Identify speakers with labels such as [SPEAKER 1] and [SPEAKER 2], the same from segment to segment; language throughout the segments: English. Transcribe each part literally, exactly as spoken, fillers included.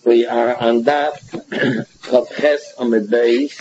[SPEAKER 1] We are on that Chavches Amid Beis.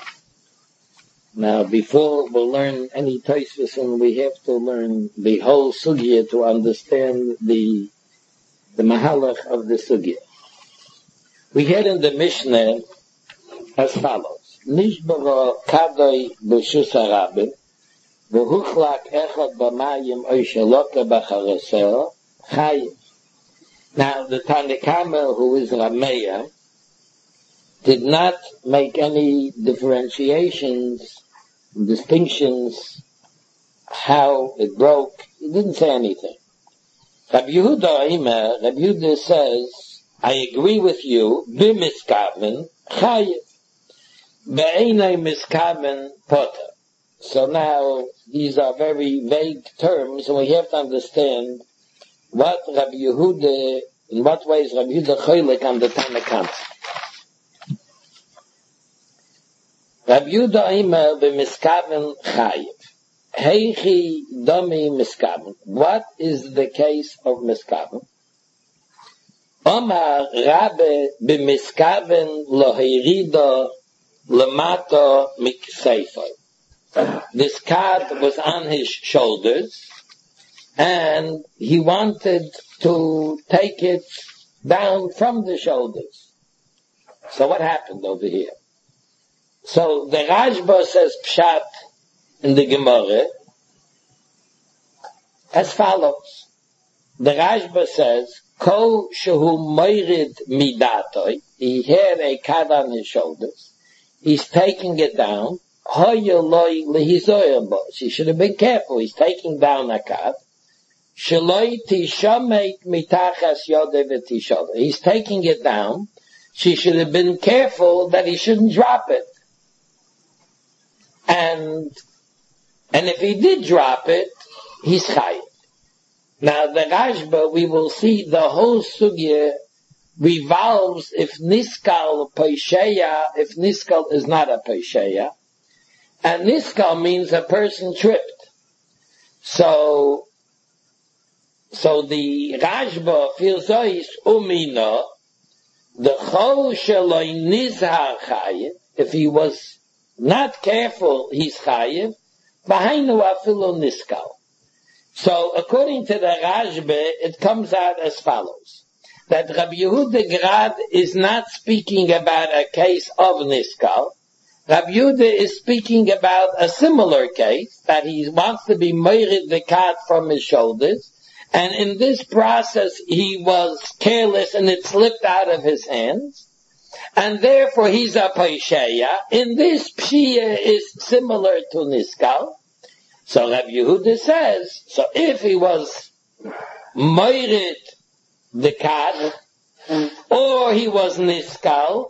[SPEAKER 1] Now, before we learn any Tosfos, we have to learn the whole sugya to understand the the mahalach of the sugya. We had in the Mishnah as follows: Nishbara kadoi b'shus harabim, v'huchlak echad b'mayim oishaloka b'chareseo chayim. Now, the Tanakama, who is Rameya, did not make any differentiations, distinctions, how it broke. He didn't say anything. Rabbi Yehuda Omer, Rabbi Yehuda says, I agree with you, b'miskaven chayiv, be'enei miskaven poter. So now, these are very vague terms, and we have to understand what Rabbi Yehuda, in what ways Rabbi Yehuda choylek on the Tanakama. Rabbi Yehuda Omer b'miskaven chayiv. Heichi domi miskaven. What is the case of miskaven? Omar Rabbe b'miskaven lohirido lemato mikseifo. This card was on his shoulders, and he wanted to take it down from the shoulders. So what happened over here? So the Rashba says Pshat in the Gemara as follows. The Rashba says, Ko shehu moirid midatoi, he had a card on his shoulders, he's taking it down, hoyoloi lehizoyer bo, she should have been careful, he's taking down a card, sheloi tishamek mitachas yodeh v'tishodeh, he's taking it down, she should have been careful that he shouldn't drop it. And, and if he did drop it, he's chayiv. Now the Rashba, we will see the whole sugya revolves if niskal poisheya, if niskal is not a poisheya. And niskal means a person tripped. So, so the Rashba feels ois umino, the chol sheloi nizhar chayiv, if he was not careful, he's chayiv. V'hainu afilu niskal. So, according to the Rashba, it comes out as follows: that Rabbi Yehuda Grad is not speaking about a case of niskal. Rabbi Yehuda is speaking about a similar case that he wants to be moirid the cat from his shoulders, and in this process he was careless and it slipped out of his hands. And therefore he's a paisheya. In this, pshia is similar to niskal. So Rabbi Yehuda says, so if he was moirid the kad, or he was niskal,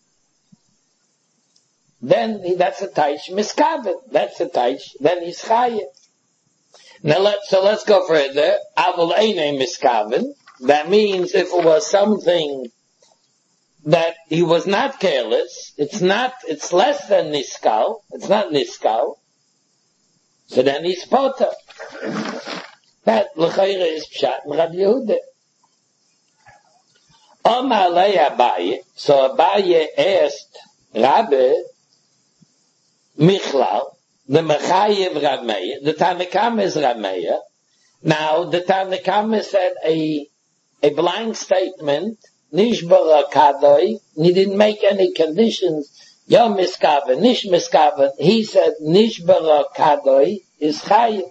[SPEAKER 1] then that's a taish miskaven. That's a taish. Then he's chayiv. Now let so let's go further. Avol einei miskaven. That means if it was something that he was not careless, it's not, it's less than niskal, it's not niskal, so then he's poter. That l'chayre is pshat in Rabbi Yehuda. Omar lei Abaye, so Abaye asked Rabbi Michlal, the Mechayev Rameya, the Tanakama is Rameya. Now the Tanakama said a, a blank statement, Nishbara kadoi, he didn't make any conditions. Yo miskaven, nish miskaven. He said Nishbara kadoi is chayiv.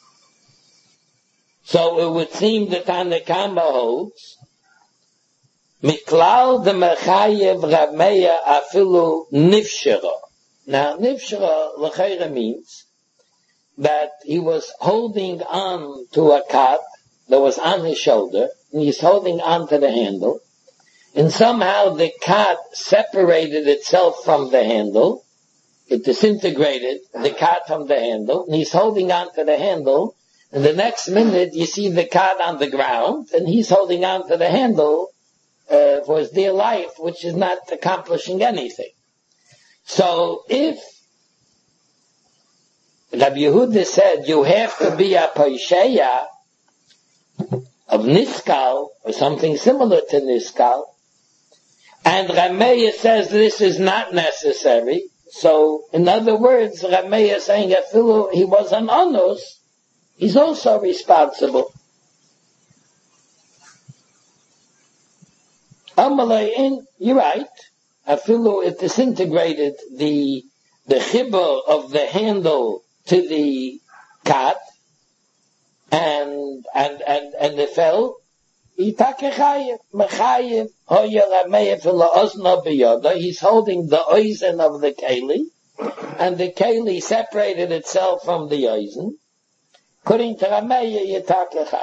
[SPEAKER 1] So it would seem that Tanakama holds Miklal de mechayev rameya afilu nifshara. Now nifshara l'chayra means that he was holding on to a cat that was on his shoulder, and he's holding on to the handle. And somehow the cat separated itself from the handle. It disintegrated the cat from the handle. And he's holding on to the handle. And the next minute you see the cat on the ground. And he's holding on to the handle uh, for his dear life, which is not accomplishing anything. So if Rabbi Yehuda said you have to be a paisheya of niskal, or something similar to niskal, And Rameya says this is not necessary. So, in other words, Rameya is saying that he was an onus, he's also responsible. Amalayin, you're right. Afilu, it disintegrated the the chibur of the handle to the cat, and and and and it fell. He's holding the oizen of the keli, and the keli separated itself from the oizen. According to Rameya, yitakechayim.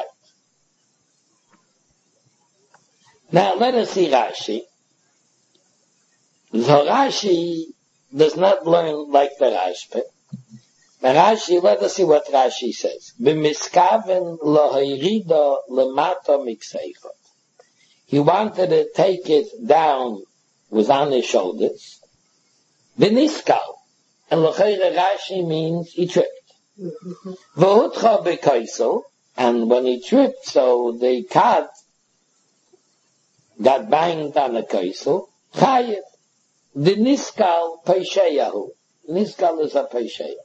[SPEAKER 1] Now let us see Rashi. So Rashi does not learn like the Rashba. But Rashi, let us see what Rashi says. B'miskaven lohayrida lemata mikseichot. He wanted to take it down, was on his shoulders. B'niskal. And l'chayre Rashi means he tripped. V'hutcha b'kaisel. And when he tripped, so the cat got banged on the kaisel. Chayev. The niskal peisheyahu. Niskal is a peisheya.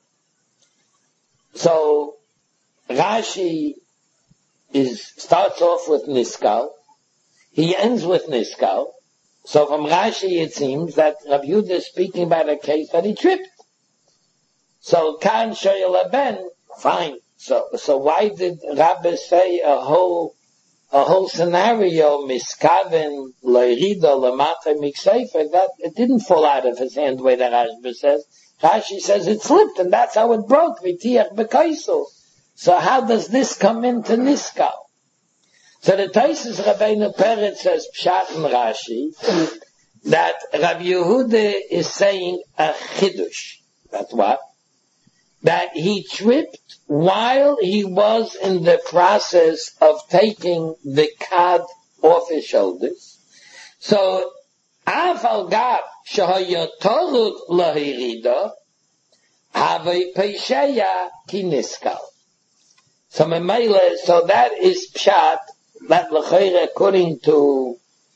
[SPEAKER 1] So Rashi is starts off with niskal. He ends with niskal. So from Rashi it seems that Rav Yehuda is speaking about a case that he tripped. So kan shoyel ben, fine. So so why did Rabbi say a whole a whole scenario, miskaven, leirida, lemata, mikseifer, that it didn't fall out of his hand the way that Rashi says. Rashi says it slipped, and that's how it broke, v'tiach b'kaisel. So how does this come into niskal? So the Taisus Rabbeinu Peretz says, Pshat in Rashi, that Rav Yehuda is saying a chidush. That's what? That he tripped while he was in the process of taking the card off his shoulders. So, Afal Gab Shahayotorut Lahirida Havei Peisheya Kiniskal. So, Memele, so that is Pshat, that L'chayre, according to,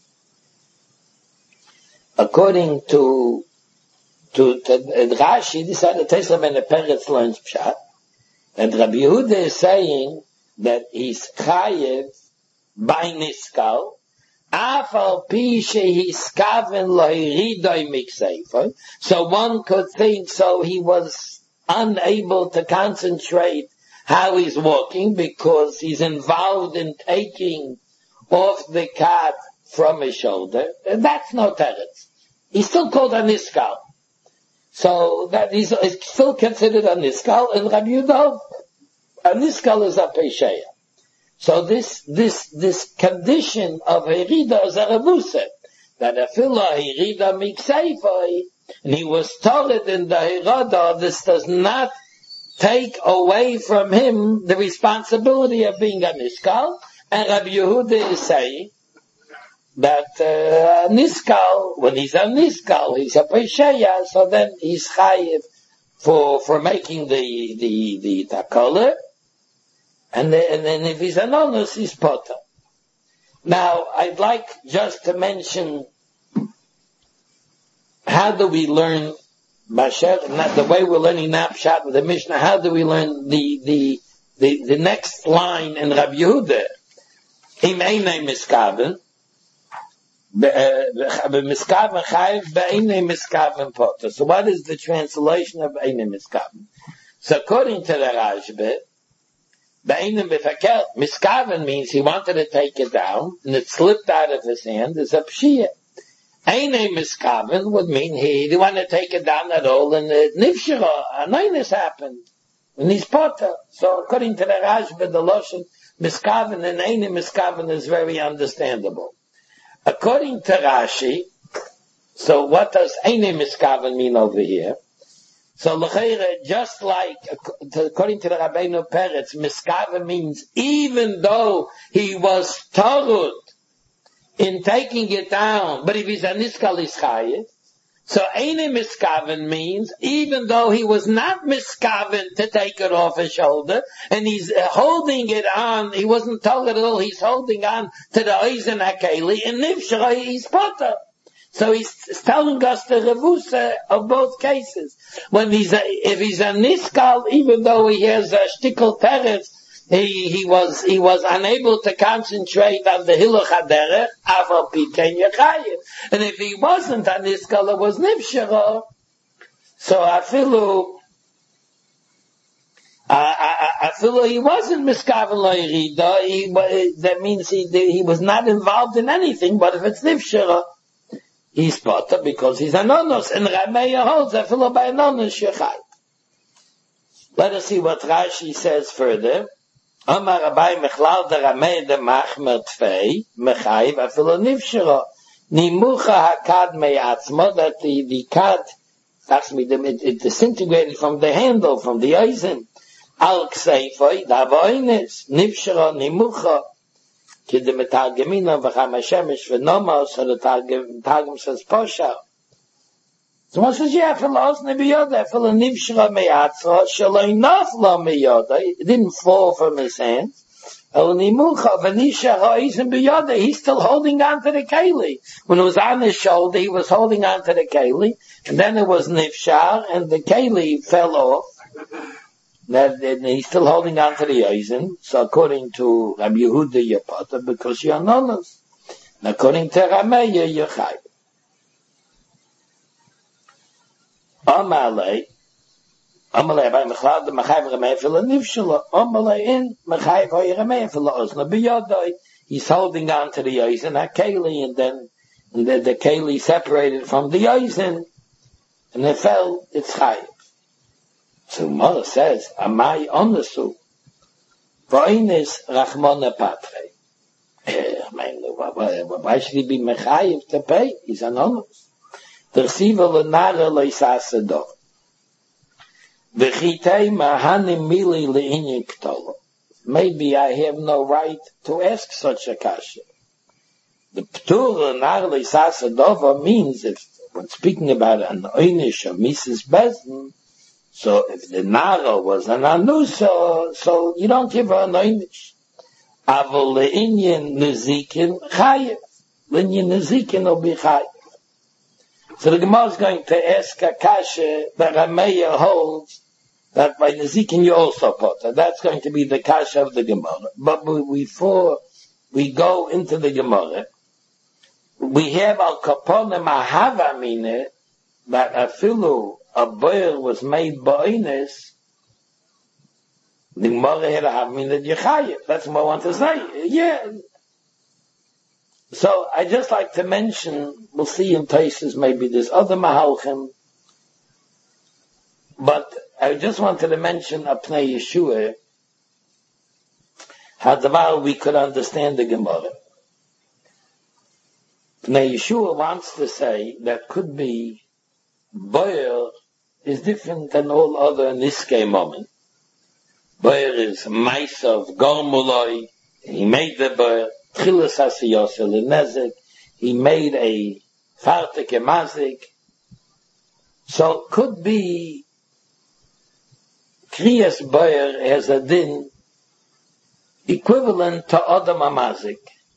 [SPEAKER 1] according to, to, to Rashi, this is the Tesla Ben Peretz learns Pshat. And Rabbi Yehuda is saying that he's chayev by niskal, afal pi shehiskaven lohiridoi mikseifer. So one could think, so he was unable to concentrate how he's walking because he's involved in taking off the card from his shoulder. And that's no teretz. He's still called a niskal. So that is still considered a niskal, and Rabbi Yehuda, a niskal is a peisheya. So this, this, this condition of herida is a revuset, that a fila herida mikseifa, and he was told in the herida, this does not take away from him the responsibility of being a niskal, and Rabbi Yehuda is saying, that uh, niskal, when he's a niskal, he's a peisheya, so then he's chayiv for for making the the the takala, and then, and then if he's an onus, he's potter. Now, I'd like just to mention how do we learn Masher, not the way we're learning Napshat with the Mishnah. How do we learn the the the, the next line in Rabbi Yehuda? Im einay miskaven. So what is the translation of Eine Miskaven? So according to the Rashba, Miskaven means he wanted to take it down, and it slipped out of his hand, is a pshiyah. Eine Miskaven would mean he didn't want to take it down at all, and the Nifshira, a Ninus happened, and he's potter. So according to the Rashba, the Loshen Miskaven and Eine Miskaven is very understandable. According to Rashi, so what does Eine Miskaven mean over here? So l'chayre, just like according to the Rabbeinu Peretz, Miskaven means even though he was tarut in taking it down, but if he's a niskal is chayiv. So Eine Miskaven means even though he was not Miskaven to take it off his shoulder, and he's holding it on, he wasn't told at all, he's holding on to the Oizen HaKeli, and Nifshara, he's potter. So he's telling us the revusa of both cases. When he's a, if he's a niskal, even though he has a shtickle teretz, he, he was, he was unable to concentrate on the hiluch haderech, aval pikein yachayim. And if he wasn't a niskal, it was nifshara. So afilu, afilu he wasn't miskaven lo yirida, he, that means he, he was not involved in anything, but if it's nifshara, he's potter because he's an onus, and Rameya holds that fellow by an onus shechai. Let us see what Rashi says further. Amar Rabbi Mechlal de Rameya de Machmer Tfei, Mechayiv, afilo nivshira, nimucha hakad me'atzmo, that the, the kad, actually it, it disintegrated from the handle, from the eisen. Al kseifoi, davoines, nivshira, nimucha, ki de metargemina v'cham hashemesh v'nomos, so the targum says posha. So one says, yeah, for los nebiyoda, for the nivshra me'atzra, shaloi nafla me'yoda, it didn't fall from his hands. El nimucha v'nisha ha'izim beyoda, he's still holding on to the keli. When it was on his shoulder, he was holding on to the keli, and then it was nifshar, and the keli fell off. That he's still holding on to the eisen. So according to Rabbi Yehuda, you're potter because you're nonos. And according to Rameya, you're chayv. Amalei, Amalei, by Mechlad, the Mechayv Rameya for the nivshala. Amalei in Mechayv Rameya for the ozna biyodai. He's holding on to the eisen, hakeli, and then and then the keli separated from the eisen, and it fell. It's chayv. So Mother says, Amai onesu, v'oines rachmona patre. Why should he be mechayiv to pay? He's an onus. Tersiva l'nara le'isasa do. V'chitei mahanim mili le'inyin ktolo. Maybe I have no right to ask such a kasha. The ptur l'nara le'isasa dova means, if when speaking about an oinish of Missus Bezdin, so if the Nara was an Anusa, so you don't give her an Einish. Avol le'inyin nezikin chayev. Le'inyin nezikin will be chayev. So the Gemara is going to ask a kasha that Rameya holds that by nezikin you also potter. That's going to be the kasha of the Gemara. But before we go into the Gemara, we have al kaponim ahava mine that afilu a boil was made by Ines, the Gemara had to have me the Yechayev. That's what I want to say. Yeah. So I just like to mention, we'll see in places maybe there's other Mahalchim, but I just wanted to mention Apnei Yeshua, how the while we could understand the Gemara. Apnei Yeshua wants to say that could be boil is different than all other niskei moment. Boyer is mice of gormuloi. He made the boyer. Tchilas hasiyosel nezek. He made a fartek emazik. So could be kriyas boyer has a din equivalent to odam amazik.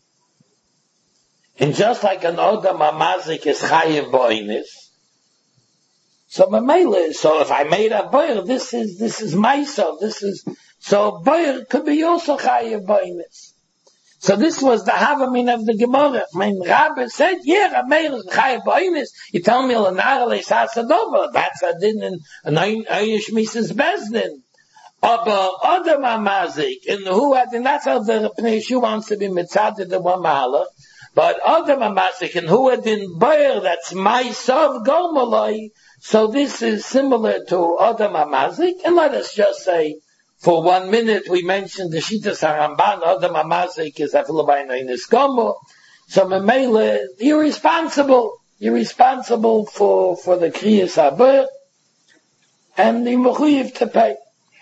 [SPEAKER 1] And just like an odam amazik is chayev boinis, so so if I made a boyer, this is this is myself. This is so boyer could be also chayev boinus. So this was the havamin of the Gemara. Mein Rabbi said, "Yeah, Rameir is chayev boinus." You tell me l'nar le'sasadova. That's a din in an Einish Missus Bezdin. Aber Adam Amazik, and who had, and that's how the Pnei Yeshua wants to be mitzad the one mahalach. But Adam Amazik, and who had in boyer, that's myself gomaloi. So this is similar to Adam Amazik, and let us just say, for one minute we mentioned the Shitas HaRamban, Adam Amazik is Afilabayna in Iskomo. So Memele, you're responsible. You're responsible for, for the Kriyas HaBer, and the Mechuyev to pay.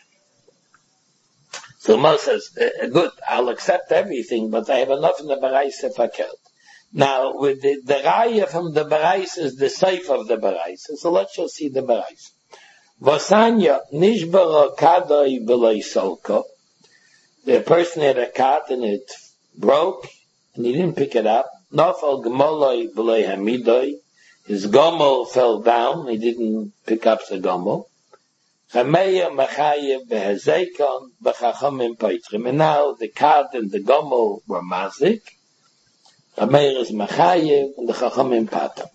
[SPEAKER 1] So Moshe says, uh, good, I'll accept everything, but I have enough in the Barais Fakel. Now, with the, the Raya from the Barais is the Seif of the Barais. So let's just see the Barais. Vasanya nishbara kadai v'loi solko. The person had a cat and it broke and he didn't pick it up. Nafal g'moloi v'loi hamidoi. his gomel fell down, he didn't pick up the gomel. Chameya Machayev Behezekon B'Chachamim Paitrim. And now the cart and the gomel were mazik. Chameya is Machayev and the Chachamim Patam.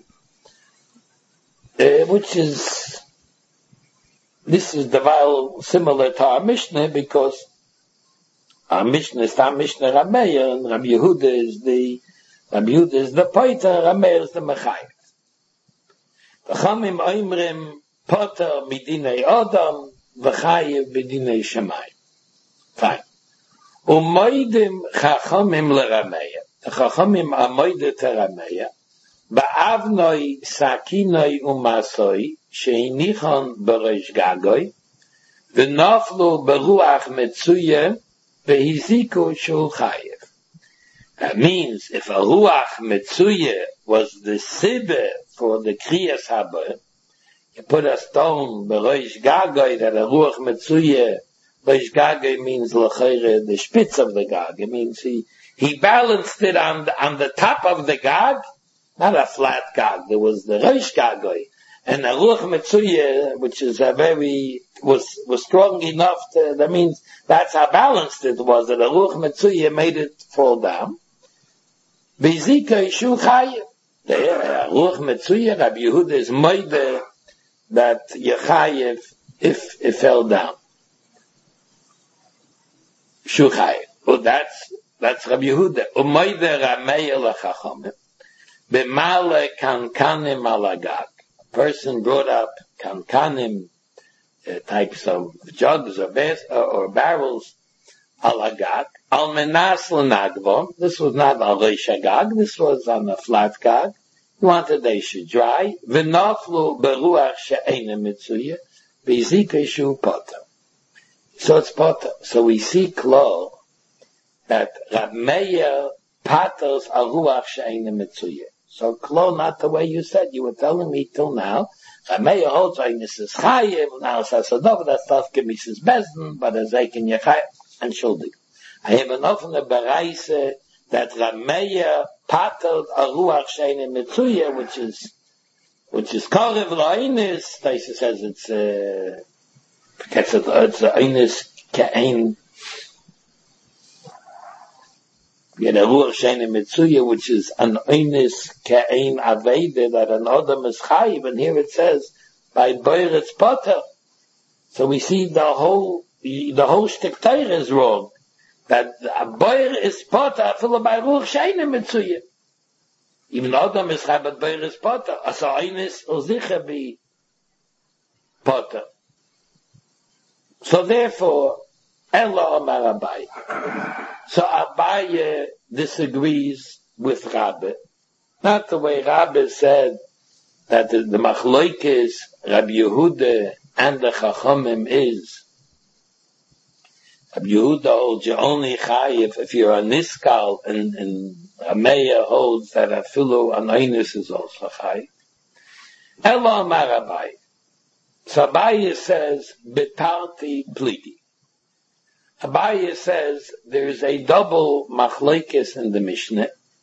[SPEAKER 1] Uh, which is, this is the while similar to our Mishnah, because our Mishnah is our Mishnah Rameya, and Rabbi Yehuda is the, Rabbi Yehuda is the Paiter, Rameya is the Machayev. Chachamim Oimrim Poter Midinei Adam V'Chayev B'Dinei Shemayim. Fine. Umoidim Chachamim LeRameya. The Chachamim are moide to Rameya. Ba'avnoi Sakinoi Umasoi Sheinichon B'Reish Gagoy V'Noflu B'Ruach Metzuye V'Hiziku Shul Chayev. That means if a Ruach Metzuye was the Sibbe for the Kriyas Haba, you put a stone B'Reish Gagoy that a Ruach Metzuye, Reish Gagoy means L'Chayre, the spitz of the Gag. It means he, he balanced it on the, on the top of the Gag, not a flat Gag. There was the Reish Gagoy. And a Ruach Metzuye, which is a very, was, was strong enough to, that means that's how balanced it was, that a Ruach Metzuye made it fall down. V'Zika Yishu Chayev. The Ruach Metzuye, Rabbi Yehuda is moide that Yechayev if it fell down. Shu Chayev. Well, that's, that's Rabbi Yehuda. Umoide Rameya L'Chachamim. B'male kankanim alagag. A person brought up kankanim, uh, types of jugs or, bas- or, or barrels, alagag. Al menas l'nagvom. This was not al reish gag. This was on a flat gag. He wanted they should dry. V'noflu beruach she'ena mitzuye. V'zika shu poter. So it's poter. So we see klo that Rab Meir paters al ruach she'ena mitzuye. So klo, not the way you said. You were telling me till now. Rab Meir holds like Missus Chayev. Now says Sadov that stuff can be Missus Bezdin, but as they can Yechayev and Shuldig. I have enough in the Baraise that Rab Meir patered a ruach she'ena mitzuye, which is, which is korev la'onis. Taisa says it's, uh, it's a, it's a onis ke'ein, you know, ruach she'ena mitzuye, which is an onis ke'ein avede, that an adam is chayiv, and here it says, by boiretz poter. So we see the whole, the whole shtick Torah is wrong. That a boir is poter, full by ruach she'ena mitzuye. Even Adam is chai, but boir is poter. Asa onis uzicha be poter. So therefore, Ella Amar Abaye. So Abaye disagrees with Rabbe. Not the way Rabbe said that the, the Machloikis, Rabbi Yehuda, and the Chachamim is. Rabbi Yehuda holds you only chayiv if you're a niskal, and, and Rameya holds that a filu an oinus is also chayiv. Elo Amar Abaye. So Abaye says, betarti plidi. Abaye says there's a double machlekes in the Mishnah.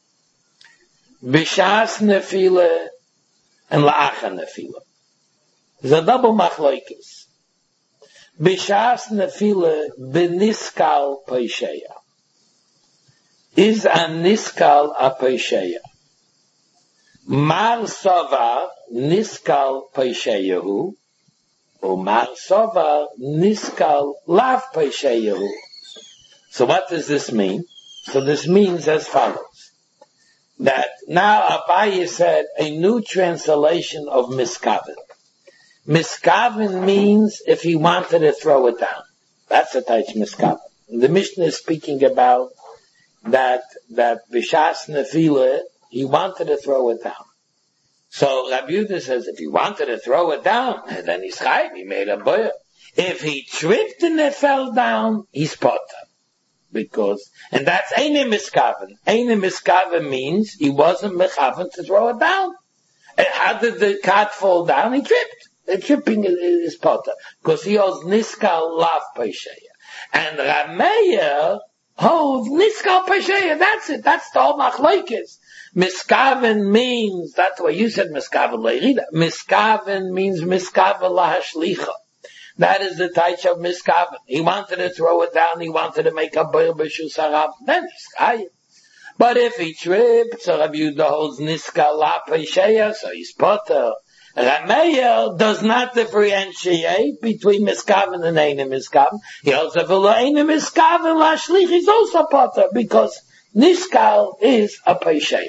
[SPEAKER 1] B'shas nefila and la'acha nefila. There's a double machlekes. B'shas nefila b'niskal paisheya. Is a niskal a paisheya. Mar savar niskal paisheyahu. Umar Sovar Niskal Lav Paisheyahu. So what does this mean? So this means as follows. That now Abaye said a new translation of Miskaven. Miskaven means if he wanted to throw it down. That's a type Miskaven. The Mishnah is speaking about that, that B'shas Nefila, he wanted to throw it down. So Rabbi Yehuda says, if he wanted to throw it down, then he's chayiv, he made a boyer. If he tripped and it fell down, he's potter. Because, and that's Eine Miskaven. Eine Miskaven means he wasn't mechaven to throw it down. And how did the cat fall down? He tripped. The tripping is, is potter. Because he holds Niskal Lav Paisheya. And Rameya holds Niskal Paisheya. That's it. That's the whole machlokes. Miskaven means, that's what you said, Miskaven le'irida. Miskaven means Miskaven lahashlicha. That is the type of Miskaven. He wanted to throw it down, he wanted to make a boil b'shus harav, then he's chayiv. But if he tripped, so Rabbi Yehuda holds niska la peisheya, so he's potter. Rameir does not differentiate between Miskaven and Einem Miskaven. He also follows Einem Miskaven lashlich, he's also potter, because niskal is a peisheya.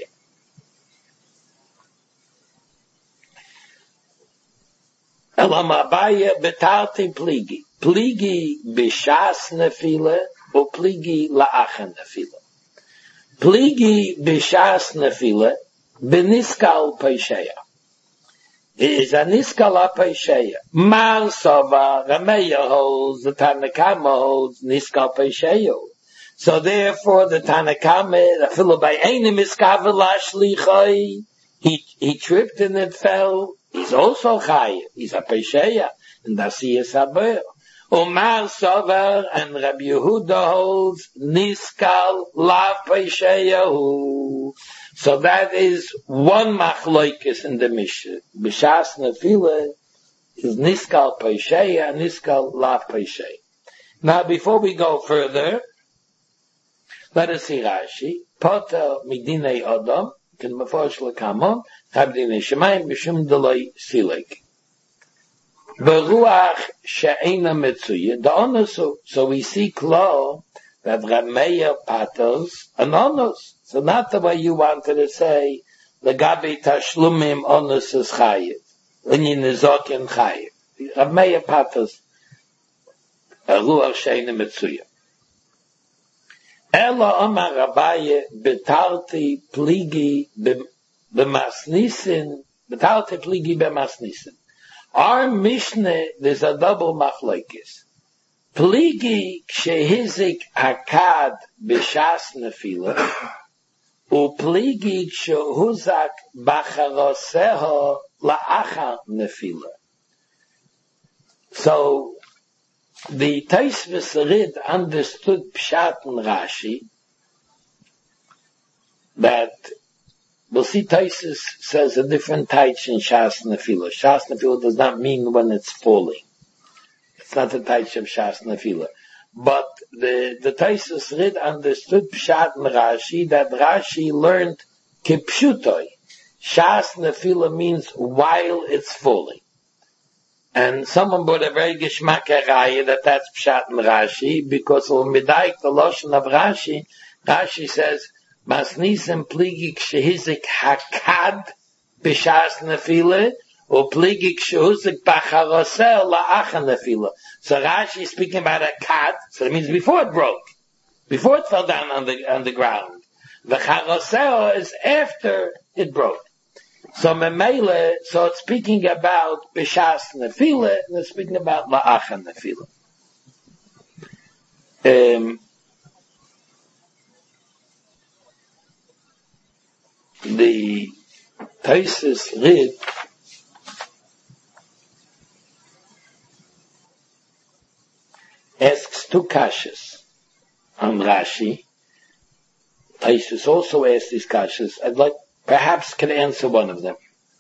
[SPEAKER 1] Elam Abaya betarti pligi. Pligi b'shas nefila, or pligi la'achen nefila. Pligi b'shas nefila, b'niskal peisheya. Is a niskal peisheya. Mar sova, Rameya holds, the Tanakama holds, niskal peisheya. So therefore, the Tanakama, the filo by Einem Miskaven lashlichai, he, he tripped and it fell. He's also chayiv. He's a peisheya, and that's he is haber. Umar sover, and Rabbi Yehuda holds niskal la peisheya. So that is one machloikis in the Mishnah. B'shas nefila is niskal peisheya, niskal la peisheya. Now, before we go further, let us see Rashi. Poter midinei Adam. Can mafarish lekamon habdinei shemayim b'shum delay silek beruach she'ena metzuya the onus. So we see clear that Rameya patters an onus. So not the way you wanted to say the gabi tashlumim onus is chayiv when you nizokin chayiv. Rameya patters beruach she'ena metzuya. Ela Omar Abaye betarti pligi b'masnisin, betarti pligi b'masnisin. Our Mishnah, there's a double machlokes. Pligi kshehizik hakad b'shas nefila, u pligi kshehuzak b'charoseho la'achar nefila. So, the Tosfos Rid understood Pshat and Rashi that we'll see Tosfos says a different type in Shas Nefila. Shas Nefila does not mean when it's falling. It's not the type of Shas Nefila. But the, the Tosfos Rid understood Pshat and Rashi that Rashi learned Kipshutoi. Shas Nefila means while it's falling. And someone brought a very geschmack raya that that's Pshat and Rashi, because when Midaik the Lashon of Rashi, Rashi says, Masnisim pligik shehizik hakad b'shas nefila, or pligik shehuzik b'charosel la'acha nefila. So Rashi is speaking about a kad, so it means before it broke, before it fell down on the, on the ground. The charosel is after it broke. So Memele, so it's speaking about B'shas Nefila, and it's speaking about La'acha Nefila. Um, the Tosfos Rid asks two kashas on Rashi. Tosfos also asks these kashas. I'd like perhaps can answer one of them.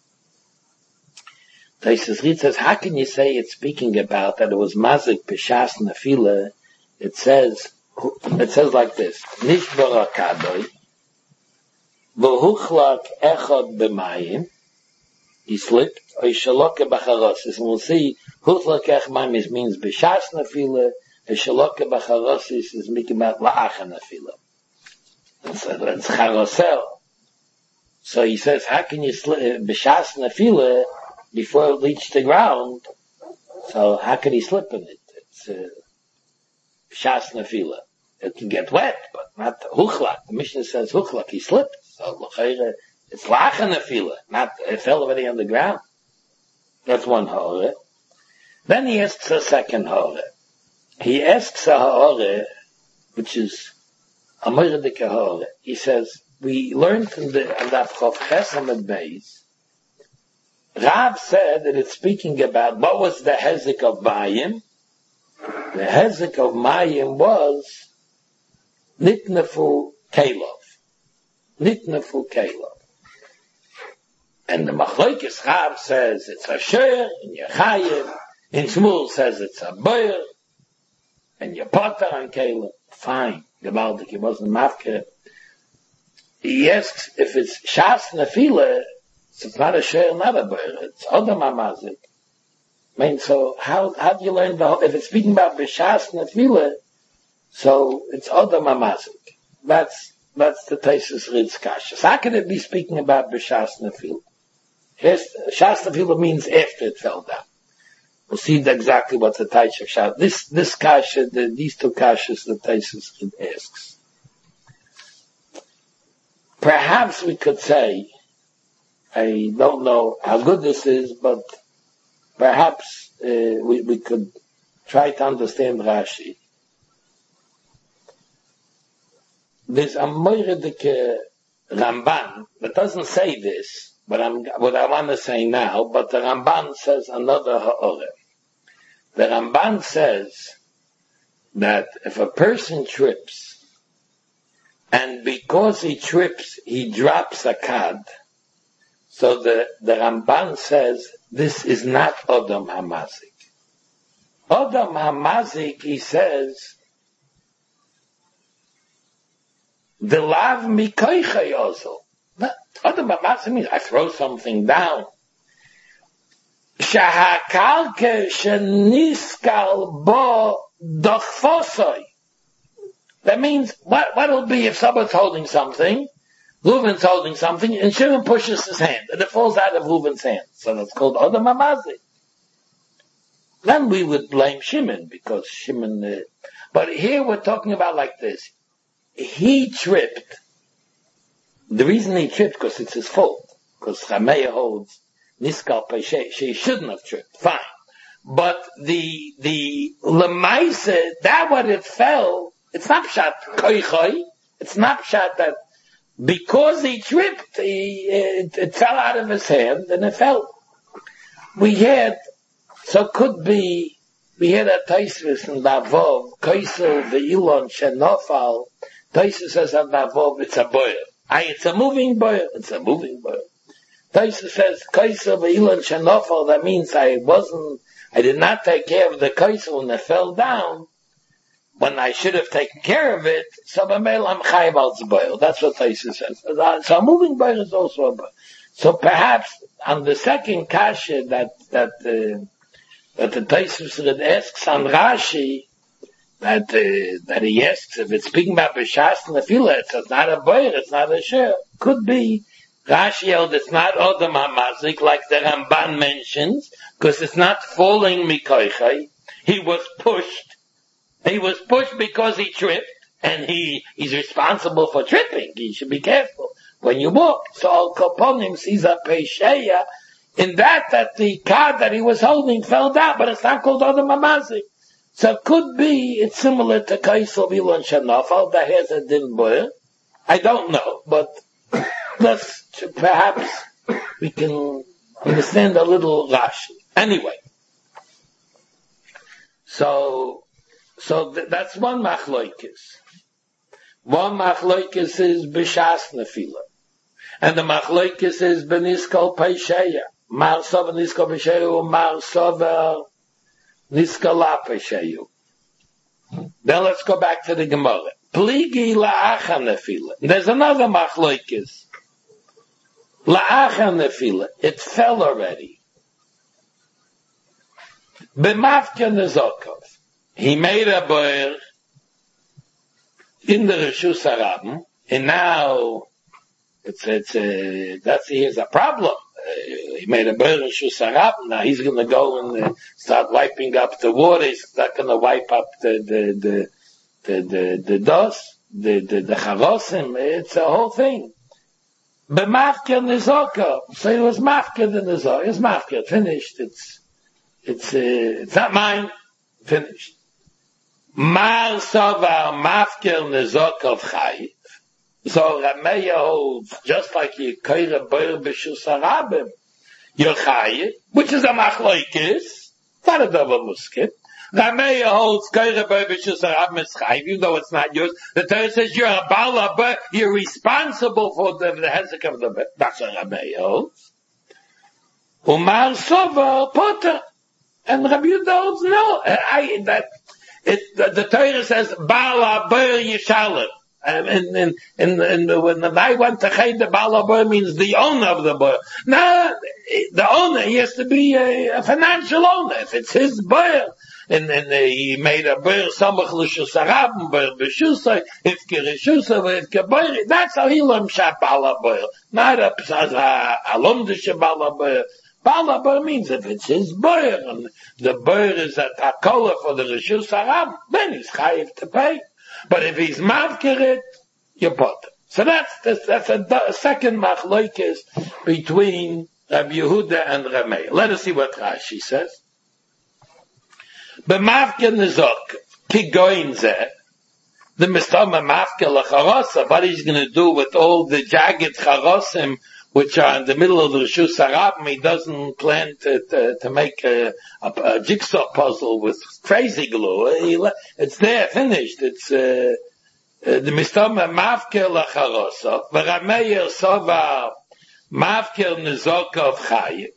[SPEAKER 1] Tosfos Rid says, how can you say it's speaking about that it was mazik b'shas nefila? It says, it says like this: Nishbara kadoi, v'huchlak echad b'mayim. He slipped. Or shaloka b'charosis. And we'll see, huchlak echad b'mayim means b'shas nefila. And shaloka b'charosis is speaking about la'acha nefila. And so it's charosel. So he says, how can you slip b'shas nefila before it reached the ground? So how can he slip in it? It's uh, b'shas nefila. It can get wet, but not huchlak. The Mishnah says huchlak, he slipped. So it's lacha nefila, not it fell already on the ground. That's one ha'oreh. Then he asks a second ha'oreh. He asks a ha'oreh, which is a moirdik ha'oreh. He says, we learned in the Adaf Chof Chesam and Beis, Rav said that it's speaking about what was the Hezek of Mayim. The Hezek of Mayim was Nitnefu Kalov. Nitnefu Kalov. And the Machlokes Rav says it's a Shir, and you're Chayiv, and Shmuel says it's a Boyer, and you're Potter and Caleb. Fine. Gemaldik, he wasn't Mafke. He asks if it's Shas Nefila, it's not a Shir, not a Boyer, it's Odom HaMazik. I mean, so how, how do you learn the whole, if it's speaking about B'Shas Nefila, so it's Odom HaMazik. That's, that's the Taisus Ritz Kasha. So how can it be speaking about B'Shas Nefila? Shas Nefila means after it fell down. We'll see exactly what the Taish of Shas. This, this Kasha, the, these two Kashas the Taisus asks. Perhaps we could say, I don't know how good this is, but perhaps uh, we, we could try to understand Rashi. There's a Moiredike Ramban that doesn't say this, but I'm, what I want to say now, but the Ramban says another ha'oreh. The Ramban says that if a person trips, and because he trips, he drops a kad, so the, the Ramban says this is not Odom HaMazik. Odom HaMazik, he says, the lav mikoicha yozo. Odom HaMazik means I throw something down. Shahakalke sheniskal bo dochfosoi. That means, what, what'll be if someone's holding something, Reuven's holding something, and Shimon pushes his hand, and it falls out of Reuven's hand. So that's called Odom HaMazik. Then we would blame Shimon, because Shimon, uh, but here we're talking about like this. He tripped. The reason he tripped, because it's his fault. Because Chameya holds Niskal Peshe, she shouldn't have tripped. Fine. But the, the Lemaise, that what it fell, it's not Pshat Koichoi, it's not Pshat that because he tripped, he, it, it fell out of his hand, and it fell. We had, so could be, we had a Taisvis in Davov, Koisel, Ve'ilon, Shenofal, Taisvis says on Davov, it's a boil. Aye, it's a moving boil, it's a moving boil. Taisvis says, Koisel, Ve'ilon, Shenofal, that means I wasn't, I did not take care of the Koisel when it fell down, when I should have taken care of it, so b'meil I'm chayiv al zboil. That's what Taisa says. So a moving boil is also a boil. So perhaps on the second kasha that that uh, that the Taisa asks on Rashi, that uh, that he asks if it's speaking about b'shas nefila, it's not a boil, it's not a shir. Could be Rashi held it's not Odom HaMazik like the Ramban mentions, because it's not falling mikoichai. He was pushed. He was pushed because he tripped, and he is responsible for tripping. He should be careful when you walk. So Al Koponim sees a Pesheya in that that the card that he was holding fell down, but it's not called Odom HaMazik. So it could be it's similar to Kaisel Vilon Shanofal that has a din boil. I don't know, but let's perhaps we can understand a little Rashi. Anyway, so. So th- that's one machloikis. One machloikis is b'shas nefila. And the machloikis is b'niskal peisheya. Mar sova niskal peisheyu, mar sova niskal la peisheyu. Then let's go back to the Gemara. Pligi la'acha nefila. There's another machloikis. La'acha nefila. It fell already. B'mafka nezokov. He made a boil in the Reshus HaRabim, and now it's it's a, that's here's a problem. Uh, he made a boil in Reshus HaRabim. Now he's going to go and uh, start wiping up the water. He's not going to wipe up the the the the the, the dust, the the the charosim. It's a whole thing. But mafkir nizoka. So it was mafkir the nizoka. It's mafkir. Finished. It's it's uh, it's not mine. Finished. Mar Sovar Mafker Nezokov Chayiv. So Rameya holds, just like you Kaira Boyer B'Shus HaRabim, you're Chayiv, which is a Machloikis, not a double musket. Rameya holds Kaira Boyer B'Shus HaRabim is Chayiv, even though it's not yours. The Torah says you're a Bala, but you're responsible for the, the hezek of the, that's what Rameya holds. Umar Sover Potter. And Rabbi Yehuda holds no. I, that, it, the, the Torah says, Baal HaBer Yishalem. Um, and, and, and, and when I went to Chay, the Baal HaBer means the owner of the Ber. Now, the owner, he has to be a, a financial owner. If it's his Ber, and, and uh, he made a Ber Samach L'Shus Arabim, Ber B'Shusay, Hifke Rishusay, Hifke Ber, that's how he learned Shat Baal HaBer. Not a Alomdisha Baal HaBer. Baal HaBer means if it's his Ber, and the Ber is a takola for the Rishus Arabim, then he's chayiv to pay. But if he's mavkirit, you put it. So that's, that's, that's a, a second machlokes between Rabbi Yehuda and Rameh. Let us see what Rashi says. B'mavkir nizok, ki goin zeh, the mistama mavkir l'charosa, what he's going to do with all the jagged charosim which are in the middle of the Rishus Harabim. He doesn't plan to, to, to make a, a, a jigsaw puzzle with crazy glue. He, it's there, finished. It's, uh, uh, the mistama mavkir l'charosa, v'rameyer sova mavkir nizokov chayiv.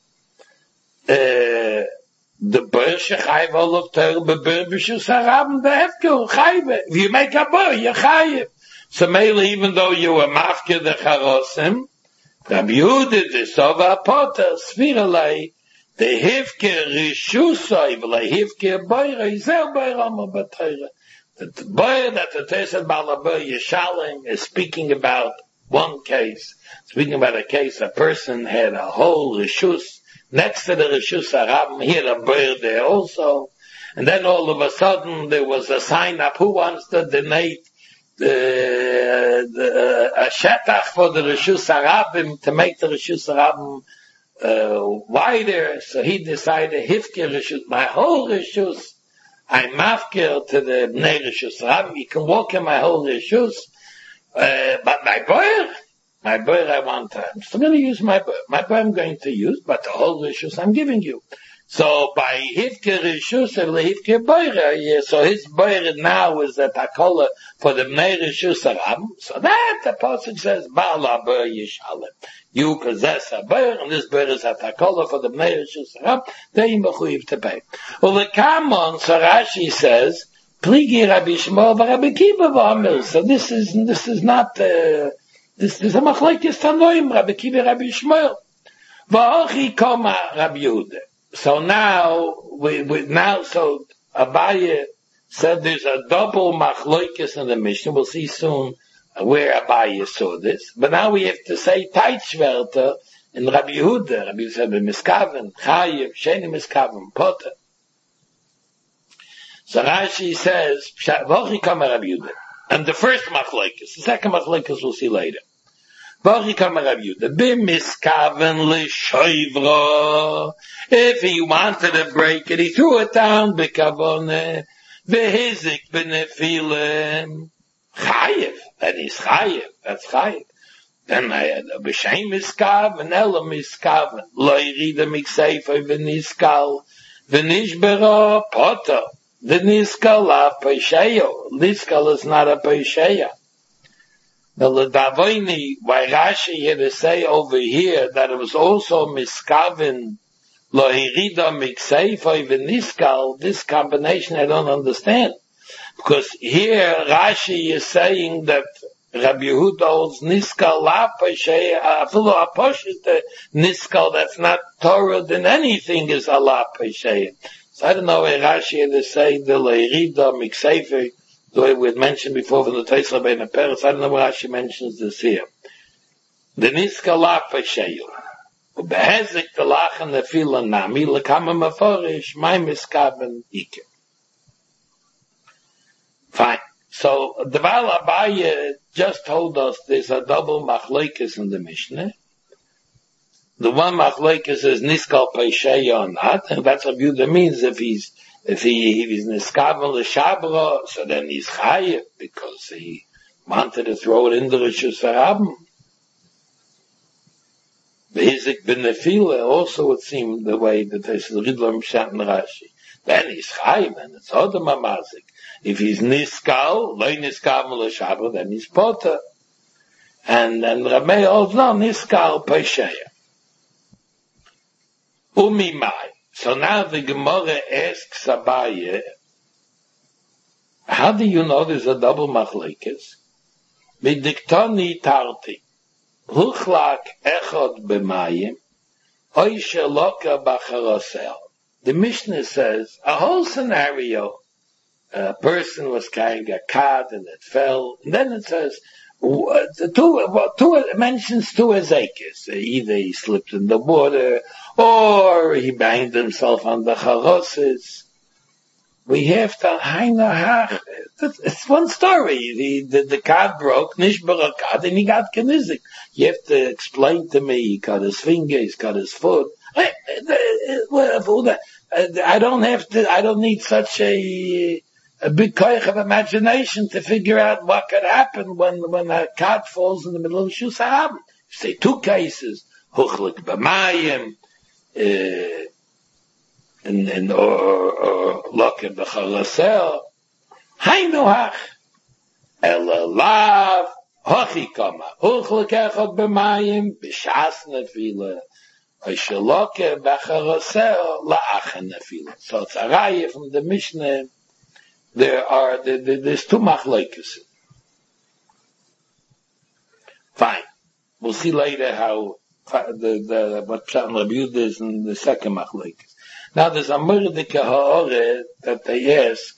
[SPEAKER 1] Uh, the ber shechayiv all of Torah, the ber b'Rishus Harabim, the hefker chayiv. If you make a ber, you're chayiv. So mainly, even though you were mavkir the charosim, Rabbi Yehuda the Sova Potter Sviralei the Hifke Rishusay v'lei Hifke Boira Yizel Boira Amar B'Torah. The Boira that the Torah said Baal HaBer Yishalem is speaking about one case. Speaking about a case, a person had a whole Rishus next to the Rishus Harabim. He had a Boira there also, and then all of a sudden there was a sign up who wants to donate the, the, a shetach for the Rishus Harabim to make the Rishus Harabim uh, wider. So he decided, Hifke Rishus, my whole Rishus, I'm mafkir to the Bnei Rishus Harabim. You can walk in my whole Rishus, uh, but my boy, my boy, I want to, I'm still going to use my boy. My boy I'm going to use, but the whole Rishus I'm giving you. So by Hifke Rishus and Hifke Boira, so his Boira now is a takola for the Bnei Rishus Harabim. So that the passage says, Baal HaBer Yishalem. You possess a Boira, and this Boira is a takola for the Bnei Rishus Harabim. Then you mechuyev to pay. Well, the Kamon, so Rashi says, Pligi Rabbi Shmuel Rabbi Kiva v'Amil. So this is this is not uh, this is a machlekes tanoim Rabbi Kiva Rabbi Shmuel. V'achi koma Rabbi Yehuda. So now, we, we, now, so Abaye said there's a double machlokes in the Mishnah. We'll see soon where Abaye saw this. But now we have to say Taitschwerter in Rabbi Yehuda. Rabbi Yehuda said Miskaven, Chayiv, Sheni Miskaven, Potter. So Rashi says, Vochi Kama Rabbi Yehuda. And the first machlokes, the second machlokes we'll see later. If he wanted to break it, he threw it down. B'kavone v'hizik b'nefilim chayiv. That is chayiv. That's chayiv. Then I had a b'shem miskav and ela miskav lo yirida mikseifa v'niskal v'nishbera potter v'niskal la peisheyo. Niskal is not a peisheya. Now, the Davoini, why Rashi had to say over here that it was also miskavin lo hirida mikseifa even niskal, this combination I don't understand. Because here Rashi is saying that Rabbi Yehuda holds niskal la pesheya, afilu aposhit niskal that's not Torah than anything is a la pesheya. So I don't know why Rashi had to say the lo hirida mikseifa, the way we had mentioned before from the Tosfos Bein HaPeretz. I don't know why she mentions this here. The niska la pesheyu. Ubehezik the lachan nefila nami lekama meforish my miskaben ike. Fine. So the Baal Abaye just told us there's a double machlokes in the Mishnah. The one machlokes is niskal pesheyu or not, and that's what Yehuda means if he's If he, if he's niskaven l'shabra, so then he's chayiv, because he wanted to throw it in the Rishus Harabim. The Hizik ben Nefila also would seem the way that they said, Ridlam Shat and Rashi. Then he's chayiv, and it's Odom HaMazik. If he's niskal, lo niskaven l'shabra, then he's potter. And, and Rameh holds no, niskal pesheya. Umimai. So now the Gemara asks Abaye, how do you know there's a double machlekes? B'diktani tarti. Huchlak echad b'mayim. Oy sheloka b'charosel. The Mishnah says, a whole scenario, a person was carrying a cart and it fell, and then it says, the two, well, two, it mentions two azekis. Either he slipped in the water, or he banged himself on the charoses. We have to, hainahach, it's one story. The, the, the cart broke, nishbar a cart, and he got kenizik. You have to explain to me, he cut his finger, he's cut his foot. I, I don't have to, I don't need such a, a big koich of imagination to figure out what could happen when, when a cart falls in the middle of Shus HaRabim. Say two cases, huchlik b'mayim, uh, and, and, or, or, loke b'charasel, hainu hach, ela lav, hochi kama, huchlik echad b'mayim, b'shas nefila, oishaloke b'charasel, la'achen nefila. So it's a raya from the Mishnah. There are, there, there, there's two machlekes. Fine. We'll see later how, the, the, what Pshat and Rabbi Yehuda is in the second machlekes. Now there's a murdika ha'ore that they ask,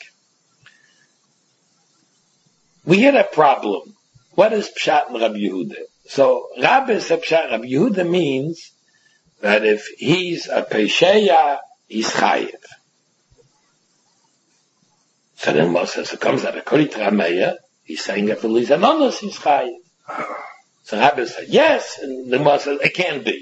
[SPEAKER 1] we had a problem. What is Pshat and Rabbi Yehuda? So, Rabbi said Pshat, Rabbi Yehuda means that if he's a pesheya, he's chayiv. So then Moses comes out of Korit Rameya, he's saying that for Liza Nonos he's chayiv. So Rabbi said, yes, and the Moses said, it can't be.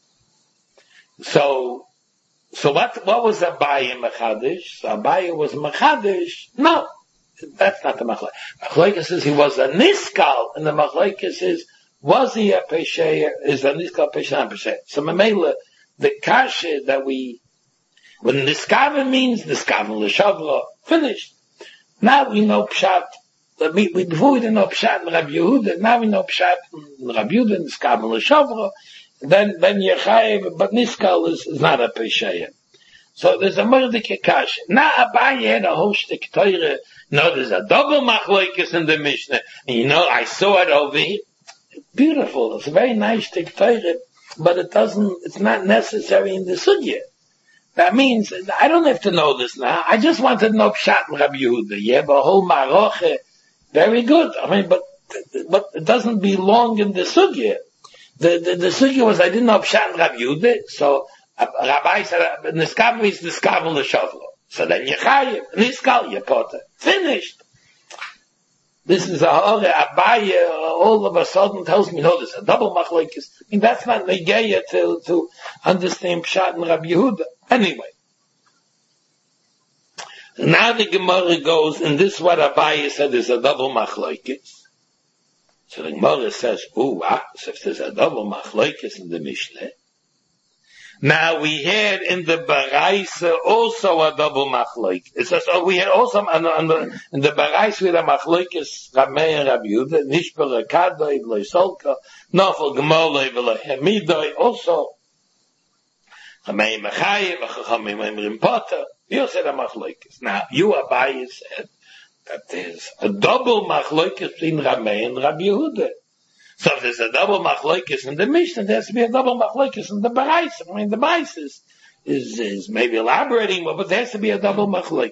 [SPEAKER 1] So, so what, what was Abaye Mechadish? So Abaye was Mechadish. No, that's not the Machlekes. Machlekes says he was a Niskal, and the Machlekes says, was he a Pesheya, is a Niskal Pesheya, not Pesheya. So Mamela, the Kasha that we, when Niskaven means Niskaven L'Shavra, finished. Now we know Pshat. We, we, before we didn't know Pshat and Rabbi Yehuda, now we know Pshat and Rabbi Yehuda and Niskal L'Shavra. Then, then Yechayev, but Niskal is, is not a Pesheya. So there's a Mordecai Kash. Now Abaye had a whole shtick Torah. No, there's a double machlokes in the Mishnah. And you know, I saw it over here. Beautiful. It's a very nice shtick Torah, but it doesn't, it's not necessary in the Sugya. That means, I don't have to know this now. I just wanted to know Pshat and Rabbi Yehuda. You have a whole Maroche. Very good. I mean, but, but it doesn't belong in the Sugya. The, the, the Sugya was, I didn't know Pshat and Rabbi Yehuda, so uh, Rabbi said, Niskav is Niskav L'Shavra. So then Yechayev, Niskal, Yepota. Finished. This is a Hore, Abaye, all of a sudden tells me, no, there's a double machlokes. I mean, that's not Negeya to, to understand Pshat and Rabbi Yehuda. Anyway. Now the Gemara goes, and this is what Abaye said, there's a double machlokes. So the Gemara says, ooh, ah, so if there's a double machlokes in the Mishnah, now we had in the Baraisa also a double machlokes. It says, oh, we had also on the, on the, in the Baraisa we had a machlokes Ramei and Rabbi Yehuda, Nishbar Akadoi, V'lo Ysolka, Nofel Gemoloi, V'lo Hemidoi, also Ramei Mechayev, Chachamim Emrim Potter. You said a machlokes. Now, you Abaye said that there's a double machlokes between Ramei and Rabbi Yehuda. So if there's a double machlokes in the Mishnah, there has to be a double machlokes in the Baraisa. I mean, the Baraisa is, is, is maybe elaborating more, but there has to be a double machlokes.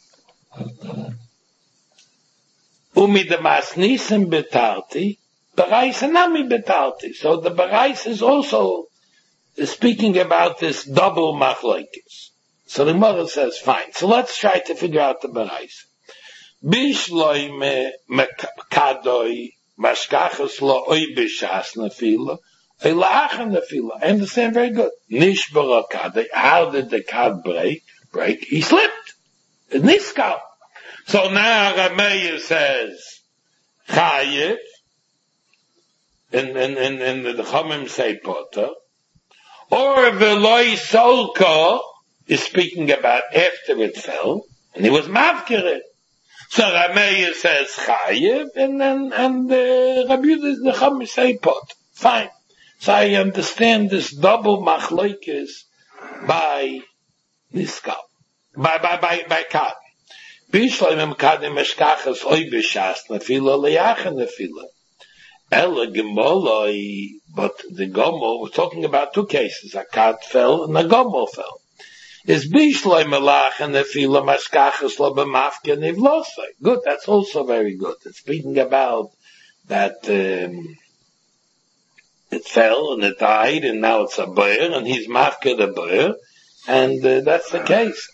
[SPEAKER 1] Umi the Masnisim betarti, Baraisa nami betarti. So the Baraisa is also speaking about this double machlokes. So the Gemara says, fine. So let's try to figure out the Baraisa. Bishloime mekadoi Mashkachas lo oy b'shas nefila, oy la'achan nefila. I understand very good. Nishbar akad. How did the card break? Break. He slipped. Niskal. So now Rameir says, Chayev, and, and, and, and the Chomim say Potter, or V'loi Solko is speaking about after it fell, and he was mavkiret. So Rameir says Chayev, and then, and, uh, Rabbi Yehuda Necham say Pot. Fine. So I understand this double machlokes
[SPEAKER 2] by niskal, by by by by kad. Bishloim kadim meshkachas oy b'shas nefila leyach nefila. Ela gemoloi, but the gomol, we're talking about two cases, a kad fell and a gomol fell. Is bishloim melach and nefila meshkachas lo b'mafke nivlosai. Good, that's also very good. It's speaking about that um, it fell and it died and now it's a boyer and he's mafke the boyer. And uh, that's the case.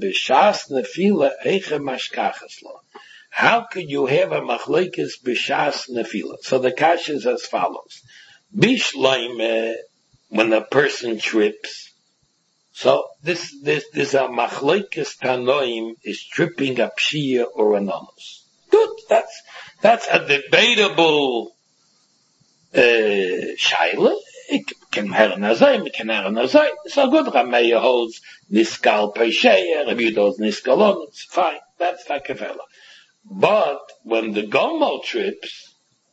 [SPEAKER 2] How could you have a machlekes b'shas nefila? So the kasha is as follows. Bishleim, when a person trips, so this, this, this a machlekes tanoim is tripping a pshia or an amos. Good, that's, that's a debatable, uh, shaila. It can have an azay, it can have an azay. So good, Rameya holds niskal peisheya, Rabbi Yehuda holds niskal onus. Fine, that's like a fella. But when the gomel trips,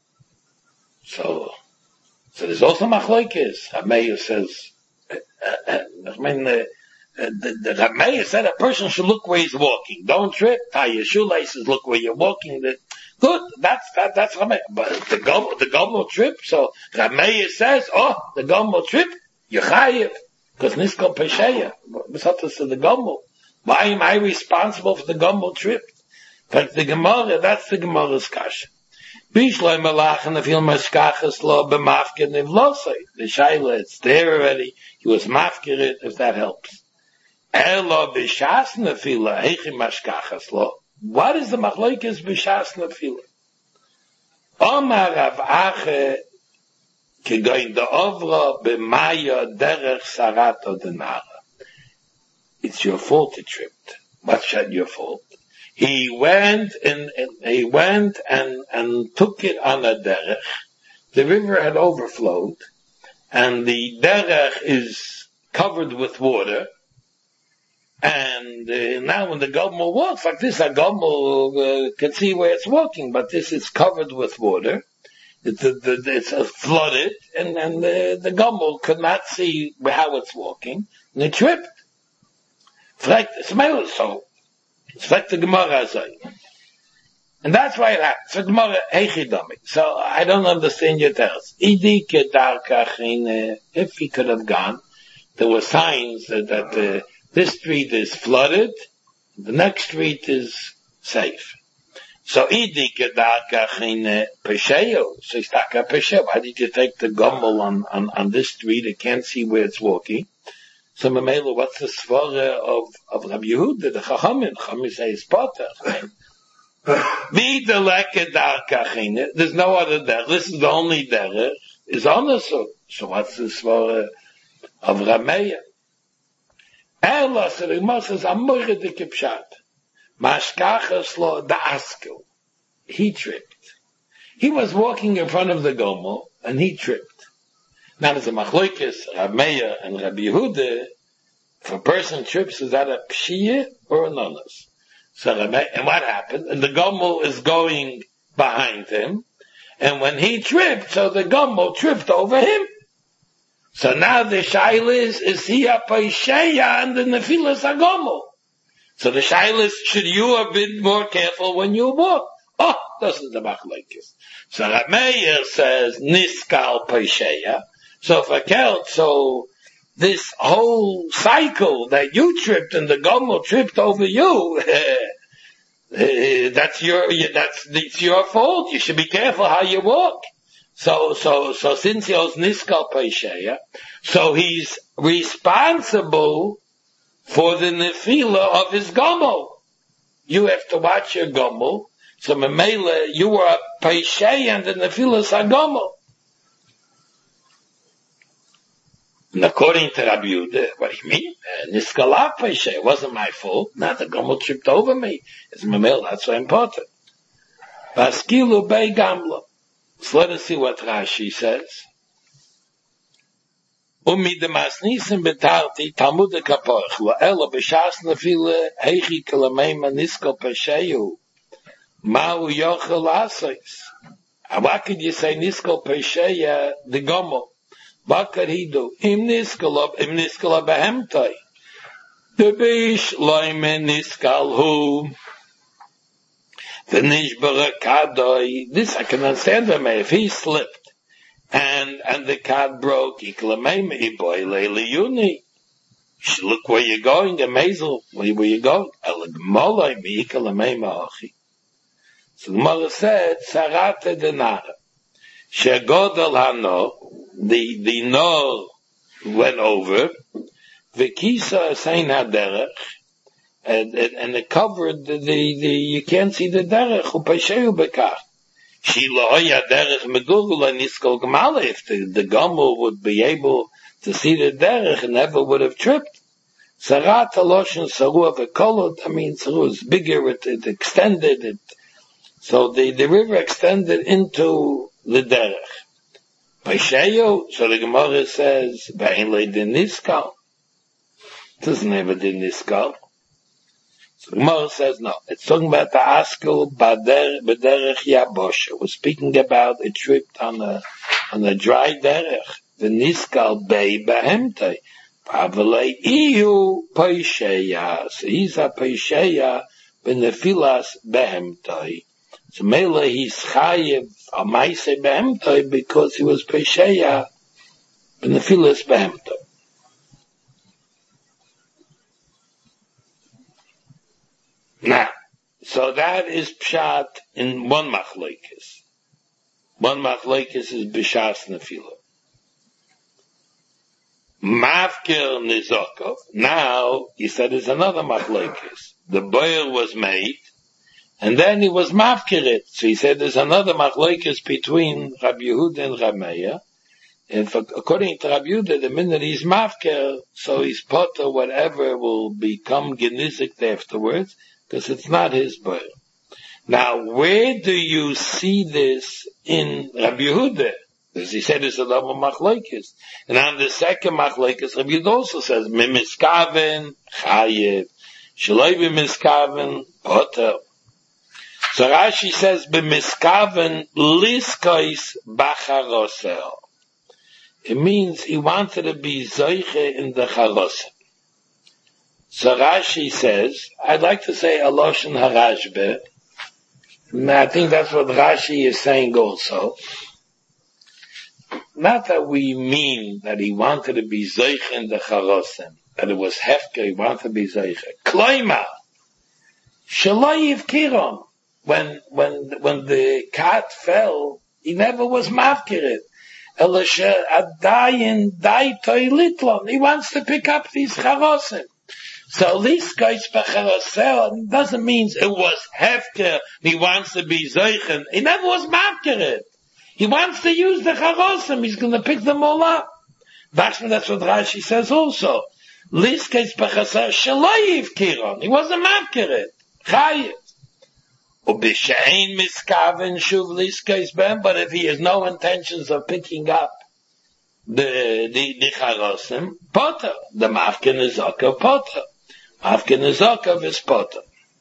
[SPEAKER 2] so, so there's also machlokes. Rameya says, uh, uh, I mean, uh, uh, the, the Rameya said a person should look where he's walking. Don't trip, tie your shoelaces, look where you're walking. The, Good, that's, that, that's Rameya. But the gomel, the gomel trip, so Rameya says, oh, the gomel trip, you're chayiv, because niskal pesheya. What's up to the gomel? Why am I responsible for the gomel trip? But the Gemara, that's the Gemara's kasha. Bishloi malach and the film mashkachas lo b'mafkir nivlosei. The shaila, it's there already. He was mafkir it, if that helps. Elo b'shas nefila, heichi mashkachas lo. What is the machlokes b'shas nefila? Omar Rav Ache kegoin de'ovra b'maya derech sarat odenara. It's your fault he tripped. What's your fault? He went and, and he went and, and took it on a derech. The river had overflowed, and the derech is covered with water. And uh, now when the gomel walks like this, a gomel uh, can see where it's walking, but this is covered with water. It's, uh, the, it's uh, flooded, and, and the, the gomel could not see how it's walking, and it tripped. So, it's like the Gemara say. And that's why it happens. So Gemara, heichidami. So I don't understand your tells. If he could have gone, there were signs that, that uh, this street is flooded, the next street is safe. So idi kedarkachine pesheyo. So it's like a pesheyo. Why did you take the gomel on, on, on this street? It can't see where it's walking. So Mamela, what's the svara of, of Rabbi Yehuda, the Chachamim? Chachamim say it's potter. There's no other derech. This is the only derech. Is honest. So, so what's the svara of Rameya? Ela, so the Gemara says, Amore de Kipshat. Mashkachas lo da'askel. He tripped. He was walking in front of the Gomel, and he tripped. Now there's a machlokes, Rameya and Rabbi Yehuda. If a person trips, is that a pshiyah or a nonos? So Rameya, and what happened? And the gomel is going behind him, and when he tripped, so the gomel tripped over him. So now the shaila is, is he a paisheya and the nefilas a gomel? So the shaila is, should you have been more careful when you walk? Oh, this is the machlokes. So Rameya says niskal paisheya. So if I count, so this whole cycle that you tripped and the gomel tripped over you, uh, that's your, that's, it's your fault. You should be careful how you walk. So, so, so since he owes niskal peisheya, so he's responsible for the nefila of his gomel. You have to watch your gomel. So memela, you were a peisheya and the nefila is a gomel. And according to Rabbi Yehuda, what do you mean? Niskala Peshe, it wasn't my fault. Not the gomel tripped over me. It's Mamel, that's so important. Vaskilu Bei Gamla. So let us see what Rashi says. Umi de masnisim betarti Talmud kaporch lo elo b'shas nefila heichi kalameima niskal Pesheyu ma'u yochel asois. What could you say niskal Pesheya the gomel? What could he do? Im niskal, im niskal behemtai. The bish loime niskal hu. The nishbara kadoi. This I can understand him. If he slipped and and the card broke, iklameim iboy leili yuni. Look where you're going, Amazel. Where, where you going? So the mother said, Sarate denara. Shegodel hano, the, the nor went over, Vikisa sein haderech, and, and, and it covered the, the, the, you can't see the derech, upasheu bekach. She lohoya derech megugul and niskol gemala, if the, the gomel would be able to see the derech and never would have tripped. Sarat aloshin saruah v'kolot, I mean, saruah is bigger, it, it extended, it, so the, the river extended into the derech. Paisheyo, so the Gemara says, Ba'in le din niskal. It doesn't have a din niskal. So the Gemara says, no, it's talking about the askel b'derech yabosha. We're speaking about a trip on a, on a dry derech. The niskal bei behemtei. Pavale iu paisheya. So he's a paisheya b'nefilas behemtei. So mele he's chayiv a maise behemtei because he was paisheya b'nefilas behemtei. Now, so that is pshat in one machlekes. One machlekes is b'shas nefila. Mafkir nizokov. Now, he said there's another machlekes. The boil was made, and then he was mafkirit. So he said there's another machlekes between Rabbi Yehuda and Rameya. And for, according to Rabbi Yehuda, the minute he's mafkir, so his potter, whatever, will become genizik afterwards, because it's not his boil. Now, where do you see this in Rabbi Yehuda? As he said, it's a double machlekes. And on the second machlekes, Rabbi Yehuda also says, Mimiskaven, chayev, shaloi b'miskaven, poter. So Rashi says, B'miskaven, liskois b'charosel. It means he wanted to be zoiche in the charosel. So Rashi says, I'd like to say Aloshen Harashbe. I think that's what Rashi is saying also. Not that we mean that he wanted to be Zoich in the Charosim, that it was Hefker, he wanted to be Zoich. Kloima, Shaloyiv Kiron, when, when, when the cat fell, he never was Mafkirit. Elisha Adayin Dai Toilitlon, he wants to pick up these Charosim. So this guy's Bacharosel doesn't mean it was Hefker, he wants to be Zoich, he never was Mafkirit. He wants to use the charosim. He's going to pick them all up. That's what Rashi says also. Liskes b'chaser shaloyiv kiron. He wasn't mafkirit. Chayiv. Ubishein miskaven shuv liskes ben. But if he has no intentions of picking up the the, the charosim, potter. The mafkin is okah potter. Mafkin is okah is potter.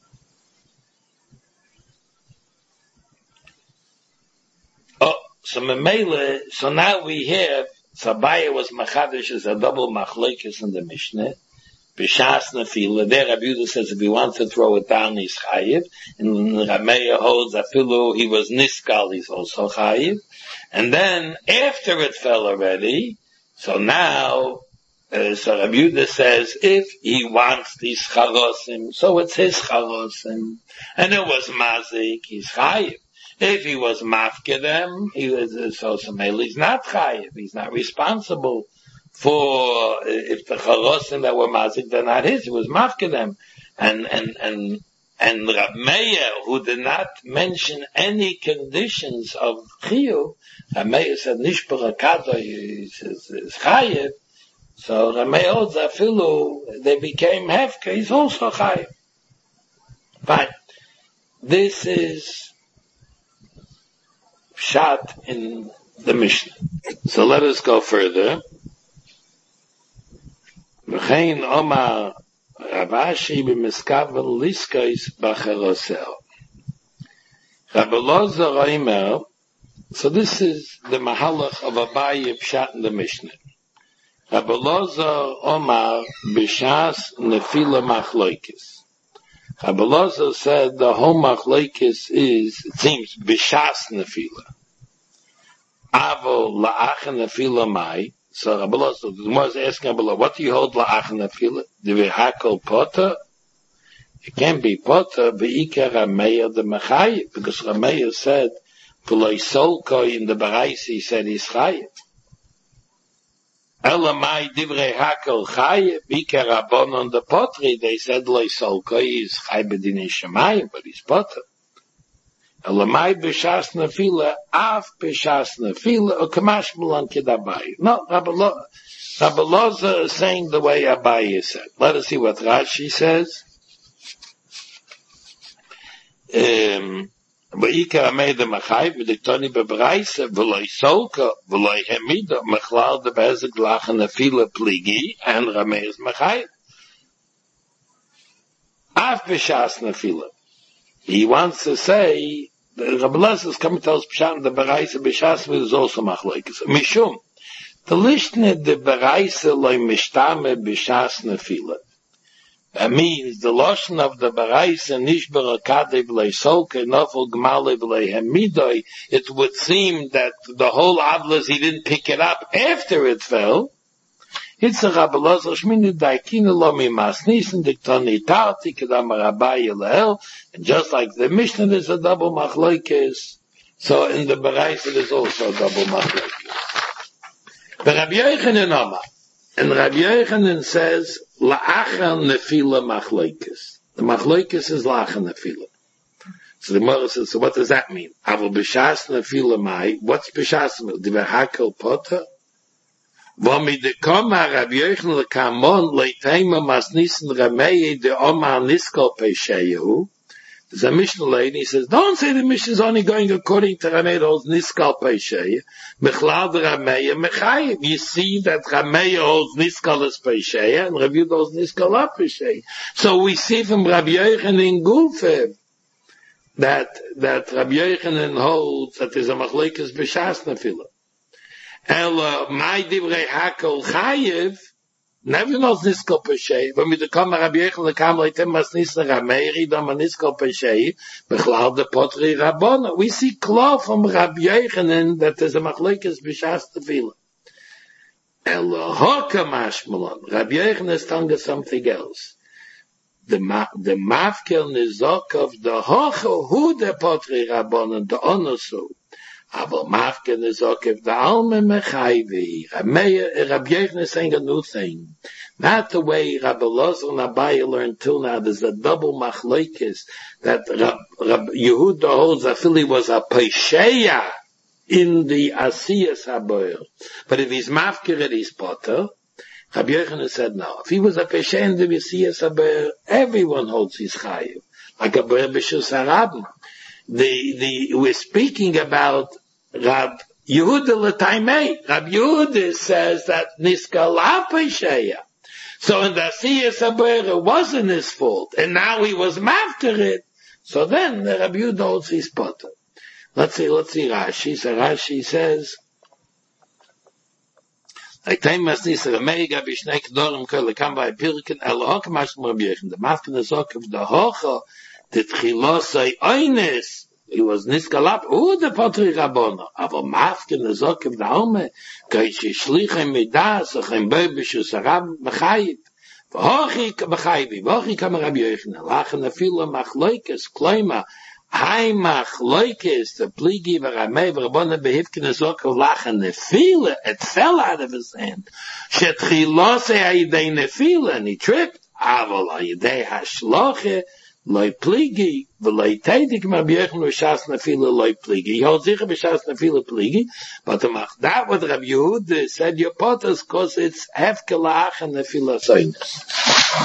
[SPEAKER 2] So Memele, so now we have, Sabaya was Machadish as a double machlekes in the Mishnah, B'shas nefila. There Rabbi Yehuda says if he wants to throw it down, he's chayiv. And Rameya holds afilu, he was niskal, he's also chayiv. And then after it fell already, so now, uh, so Rabbi Yehuda says if he wants these charosim, so it's his charosim. And it was mazik, he's chayiv. If he was mafke them, he was, so Sameli, he's not chayiv, he's not responsible for, if the charosim that were mazik, they're not his, he was mafke them. And, and, and, and Rab Meir, who did not mention any conditions of chiyuv, Rab Meir said, nishpara kado is, is, is chayiv, so Rab Meir holds afilu, they became hefke, he's also chayiv. Fine. This is, shot in the Mishnah. So let us go further. V'chein Omar Ravashi b'miskavel liskais b'cherosel. Rabbi Lozer Omer, So this is the mahalach of Abaye Pshat in the Mishnah. Rabbi Elazar Omar B'shas Nefila Machloikis. Rabbi Elazar said the whole Machloikis is, it seems, B'shas Nefila. Avo La'ach Nefila Mai. So Rabbi Elazar, the Gemara is asking Rabbi Elazar, what do you hold La'ach Nefila? Do we hakel Potter? It can't be Potter, V'ikar Rameya the Mechayim, because Rameya said, V'loi Solkoi in the Barais, he said he's Chayim. Elamai divrei hakel chayev, ikar rabon on the potri, they said loi solkoi is chay b'dinei shemayim, but he's potter. Elamai b'shas nefila, af b'shas nefila, or kamash mulan kid Abaye. No, Rabbi Elazar is saying the way Abaye said. Let us see what Rashi says. Um, V'ikar amei the machayv v'diktoni b'braisa v'loi solka v'loi hemida mechlal de bezek lachen nefila pligi and ramei is machayv. Af b'shas nefila. He wants to say the Rabbi Elazar is coming to tell us pshat the b'raisa b'shas is also machloikis. Mishum the lishne de b'raisa loi mishtame b'shas nefila. That means the lotion of the Barais and Nishbar Akadev Leisolke Nofel Gmalev Lehemidoi, it would seem that the whole Adlas, he didn't pick it up after it fell. It's a Rabbi Elazar Shmini Daikina Lomi Masnis and Diktoni Tarti Kedam Rabbi Yeleel, and just like the Mishnah there's a double Machloikes, so in the Barais there is also a double Machloikes. The Rabbi Yochanan Omar, and Rabbi Yochanan says, La'achal nefila machloikis. The machloikis is la'achal nefila. So the Gemara says, so what does that mean? Aval b'shas nefila mai. What's b'shas nefila? Divahakel potter? V'mi dekoma Rabbi Yochanan l'kamon le'teima masnisin ramei de omar niskol peisheyehu. There's a Mishnah lady, he says, don't say the Mishnah is only going according to Ramei holds Niskal Peishei. Mechlad Ramei Mechayim. You see that Ramei holds Niskal as Peishei, and Rabbi Yehuda holds Niskal as Peishei. So we see from Rabbi Yochanan in Gulfe that, that Rabbi Yochanan holds that there's a Machlekes B'shas Nefila. El, my Divrei Hakol Chayev, never knows Niskal Peshay. When we come Rabbi Yochanan come like them as Nisna Rameiri, dam Niskal Peshay, bechlal the potri Rabbona. We see clear from Rabbi Yochanan that there's a machlekes b'shas tefila. El hoka mashmalon. Rabbi Yochanan is telling us something else. The ma, the mafkel nizok of the hocha who the potri Rabbona the onosu. Aber mafken is ook if the alme mechayvi. Rabbi Yochanan is saying a new thing. Not the way Rabbi Elazar and Abaye learned till now. There's a double machlokes that Rab, Rab Yehuda holds that Philly was a peisheya in the asiyas haboyer. But if he's mafker, he's potter. Rabbi Yochanan said no. If he was a peisheya in the asiyas haboyer, everyone holds his chayiv. Like a boyer b'shus harabim. The, the, we're speaking about Rab Yehuda l'taimei. Rab Yehuda says that Niska la peisheya. So in the Asiyas Haber, it wasn't his fault. And now he was mafter it. So then the Rab Yehuda holds his potter. Let's see, let's see Rashi. So Rashi says, like time mas nis Ramega b'shnei kedorim kol lekam by Pirkin elohok mashma Rabbi Yochanan. The mafter zok of the hocha the tchilosai eines. He was niskalap, oh, the potri Rabbona. Aber mafken the zok of the home, kai shishlichem midas, achem bebishus arab mechayit. V'hochi mechayit, v'hochi kam Rabbi Yochanan, lachen afila machloikes, kloima, hai machloikes, the pligi v'ramei v'Rabbona behivken the zok of lachen nefila, it fell out of his hand. Shetchilosai ayidei nefila, and he tripped. Aval ayidei hashloche, loy pligi, v'loy teidik Rabbi Yochanan b'shas nefila loy pligi. He holds sicher b'shas nefila pligi, but to mach that what Rabbi Yehuda said your potters, cause it's hefkelach and nefila soines.